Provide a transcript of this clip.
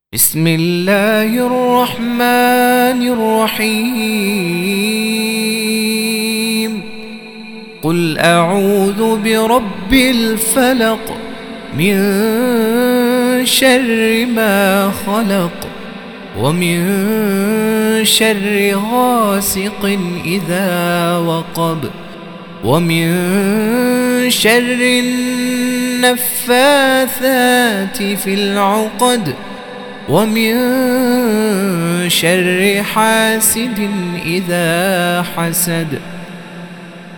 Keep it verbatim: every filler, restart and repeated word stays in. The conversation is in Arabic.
بسم الله الرحمن الرحيم. قل أعوذ برب الفلق من شر ما خلق ومن شر غاسق إذا وقب ومن شر النفاثات في العقد ومن شر حاسد إذا حسد.